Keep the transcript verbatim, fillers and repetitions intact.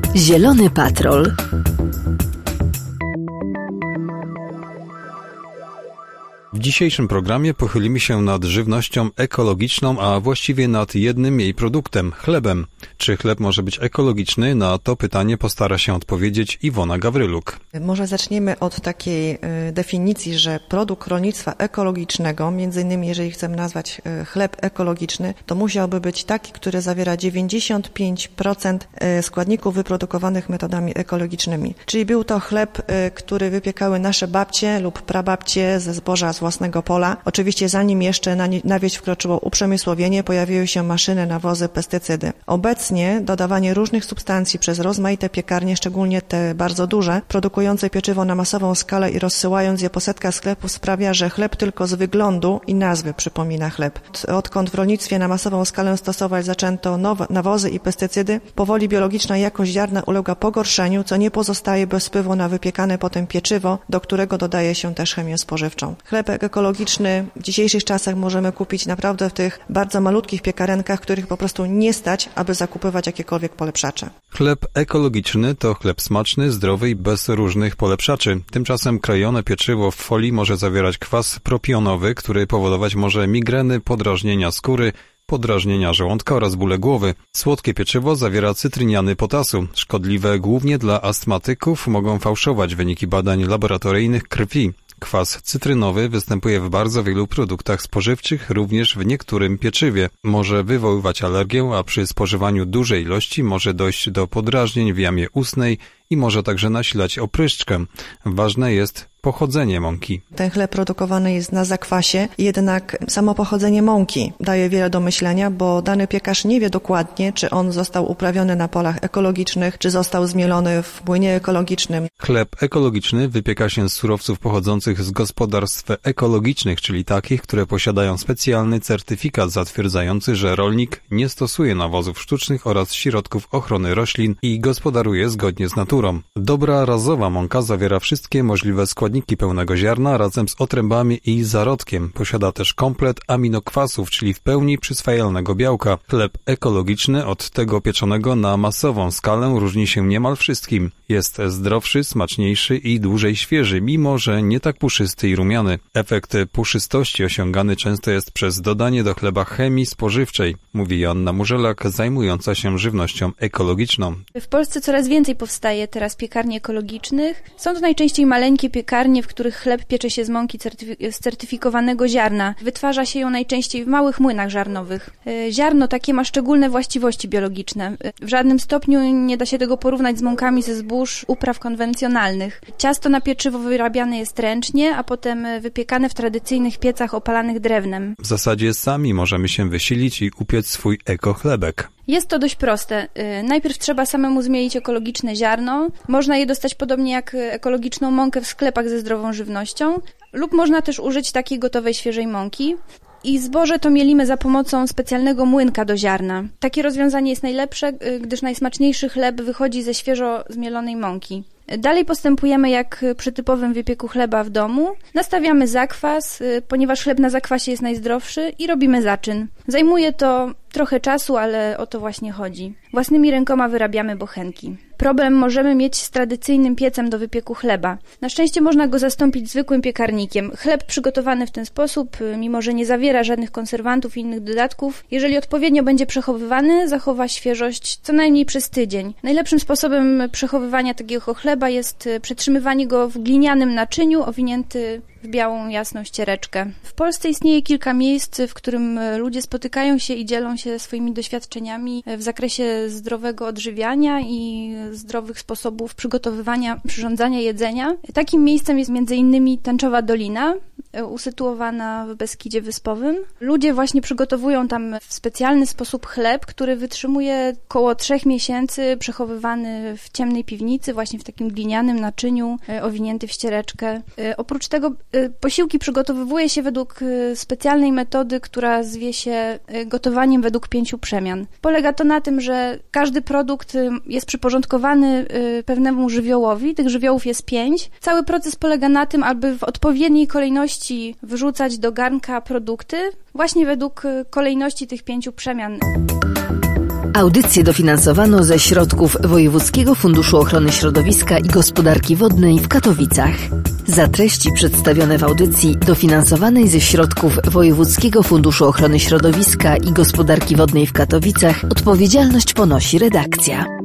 Zielony Patrol. W dzisiejszym programie pochylimy się nad żywnością ekologiczną, a właściwie nad jednym jej produktem, chlebem. Czy chleb może być ekologiczny? Na to pytanie postara się odpowiedzieć Iwona Gawryluk. Może zaczniemy od takiej y, definicji, że produkt rolnictwa ekologicznego, między innymi jeżeli chcemy nazwać y, chleb ekologiczny, to musiałby być taki, który zawiera dziewięćdziesiąt pięć procent y, składników wyprodukowanych metodami ekologicznymi. Czyli był to chleb, y, który wypiekały nasze babcie lub prababcie ze zboża z własnego pola. Oczywiście zanim jeszcze na, na wieś wkroczyło uprzemysłowienie, pojawiły się maszyny, nawozy, pestycydy. Obecnie dodawanie różnych substancji przez rozmaite piekarnie, szczególnie te bardzo duże, produkujące pieczywo na masową skalę i rozsyłając je po setkach sklepów, sprawia, że chleb tylko z wyglądu i nazwy przypomina chleb. Odkąd w rolnictwie na masową skalę stosować zaczęto nowe nawozy i pestycydy, powoli biologiczna jakość ziarna ulega pogorszeniu, co nie pozostaje bez wpływu na wypiekane potem pieczywo, do którego dodaje się też chemię spożywczą. Chleb ekologiczny w dzisiejszych czasach możemy kupić naprawdę w tych bardzo malutkich piekarenkach, których po prostu nie stać, aby zakupywać jakiekolwiek polepszacze. Chleb ekologiczny to chleb smaczny, zdrowy i bez różnych polepszaczy. Tymczasem krojone pieczywo w folii może zawierać kwas propionowy, który powodować może migreny, podrażnienia skóry, podrażnienia żołądka oraz bóle głowy. Słodkie pieczywo zawiera cytryniany potasu. Szkodliwe głównie dla astmatyków, mogą fałszować wyniki badań laboratoryjnych krwi. Kwas cytrynowy występuje w bardzo wielu produktach spożywczych, również w niektórym pieczywie. Może wywoływać alergię, a przy spożywaniu dużej ilości może dojść do podrażnień w jamie ustnej i może także nasilać opryszczkę. Ważne jest pochodzenie mąki. Ten chleb produkowany jest na zakwasie, jednak samo pochodzenie mąki daje wiele do myślenia, bo dany piekarz nie wie dokładnie, czy on został uprawiony na polach ekologicznych, czy został zmielony w młynie ekologicznym. Chleb ekologiczny wypieka się z surowców pochodzących z gospodarstw ekologicznych, czyli takich, które posiadają specjalny certyfikat zatwierdzający, że rolnik nie stosuje nawozów sztucznych oraz środków ochrony roślin i gospodaruje zgodnie z naturą. Dobra razowa mąka zawiera wszystkie możliwe składniki pełnego ziarna razem z otrębami i zarodkiem. Posiada też komplet aminokwasów, czyli w pełni przyswajalnego białka. Chleb ekologiczny od tego pieczonego na masową skalę różni się niemal wszystkim. Jest zdrowszy, smaczniejszy i dłużej świeży, mimo że nie tak puszysty i rumiany. Efekt puszystości osiągany często jest przez dodanie do chleba chemii spożywczej, mówi Joanna Murzelak, zajmująca się żywnością ekologiczną. W Polsce coraz więcej powstaje teraz piekarni ekologicznych. Są to najczęściej maleńkie piekarnie, w których chleb piecze się z mąki certyfi- z certyfikowanego ziarna. Wytwarza się ją najczęściej w małych młynach żarnowych. Ziarno takie ma szczególne właściwości biologiczne. W żadnym stopniu nie da się tego porównać z mąkami ze zbóż upraw konwencjonalnych. Ciasto na pieczywo wyrabiane jest ręcznie, a potem wypiekane w tradycyjnych piecach opalanych drewnem. W zasadzie sami możemy się wysilić i upiec swój ekochlebek. Jest to dość proste. Najpierw trzeba samemu zmielić ekologiczne ziarno. Można je dostać podobnie jak ekologiczną mąkę w sklepach ze zdrową żywnością. Lub można też użyć takiej gotowej, świeżej mąki. I zboże to mielimy za pomocą specjalnego młynka do ziarna. Takie rozwiązanie jest najlepsze, gdyż najsmaczniejszy chleb wychodzi ze świeżo zmielonej mąki. Dalej postępujemy jak przy typowym wypieku chleba w domu. Nastawiamy zakwas, ponieważ chleb na zakwasie jest najzdrowszy, i robimy zaczyn. Zajmuje to trochę czasu, ale o to właśnie chodzi. Własnymi rękoma wyrabiamy bochenki. Problem możemy mieć z tradycyjnym piecem do wypieku chleba. Na szczęście można go zastąpić zwykłym piekarnikiem. Chleb przygotowany w ten sposób, mimo że nie zawiera żadnych konserwantów i innych dodatków, jeżeli odpowiednio będzie przechowywany, zachowa świeżość co najmniej przez tydzień. Najlepszym sposobem przechowywania takiego chleba jest przetrzymywanie go w glinianym naczyniu owinięty w białą, jasną ściereczkę. W Polsce istnieje kilka miejsc, w którym ludzie spotykają się i dzielą się swoimi doświadczeniami w zakresie zdrowego odżywiania i zdrowych sposobów przygotowywania, przyrządzania jedzenia. Takim miejscem jest między innymi Tęczowa Dolina, usytuowana w Beskidzie Wyspowym. Ludzie właśnie przygotowują tam w specjalny sposób chleb, który wytrzymuje około trzech miesięcy, przechowywany w ciemnej piwnicy, właśnie w takim glinianym naczyniu, owinięty w ściereczkę. Oprócz tego posiłki przygotowywuje się według specjalnej metody, która zwie się gotowaniem według pięciu przemian. Polega to na tym, że każdy produkt jest przyporządkowany pewnemu żywiołowi, tych żywiołów jest pięć. Cały proces polega na tym, aby w odpowiedniej kolejności wrzucać do garnka produkty, właśnie według kolejności tych pięciu przemian. Audycję dofinansowano ze środków Wojewódzkiego Funduszu Ochrony Środowiska i Gospodarki Wodnej w Katowicach. Za treści przedstawione w audycji dofinansowanej ze środków Wojewódzkiego Funduszu Ochrony Środowiska i Gospodarki Wodnej w Katowicach odpowiedzialność ponosi redakcja.